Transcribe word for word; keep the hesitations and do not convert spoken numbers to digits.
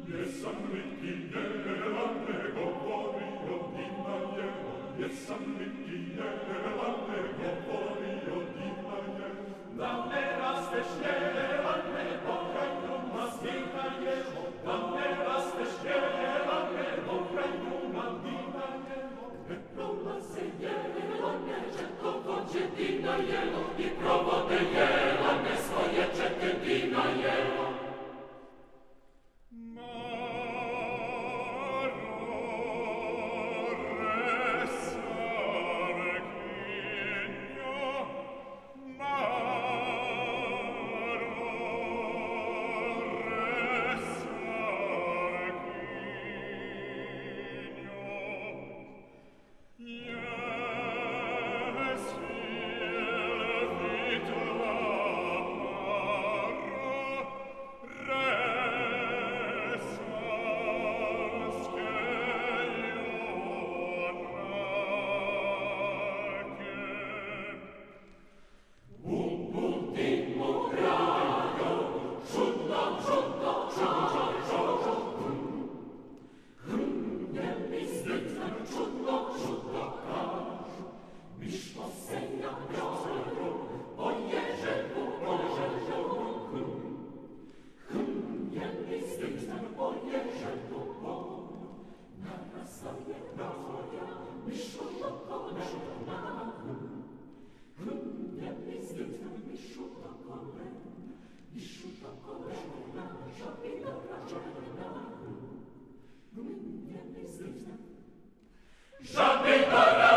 Jesam li ti jela, ne govorio dina jelo, jesam li ti jela, ne govorio dina jelo. Da ne rasteš jela, ne pokraj druma dina jelo, da ne rasteš jela, ne pokraj druma dina jelo. Ne prolaze jela, ne četo vođe dina jelo, i provode jela, ne svoje čete dina jelo. Żadnej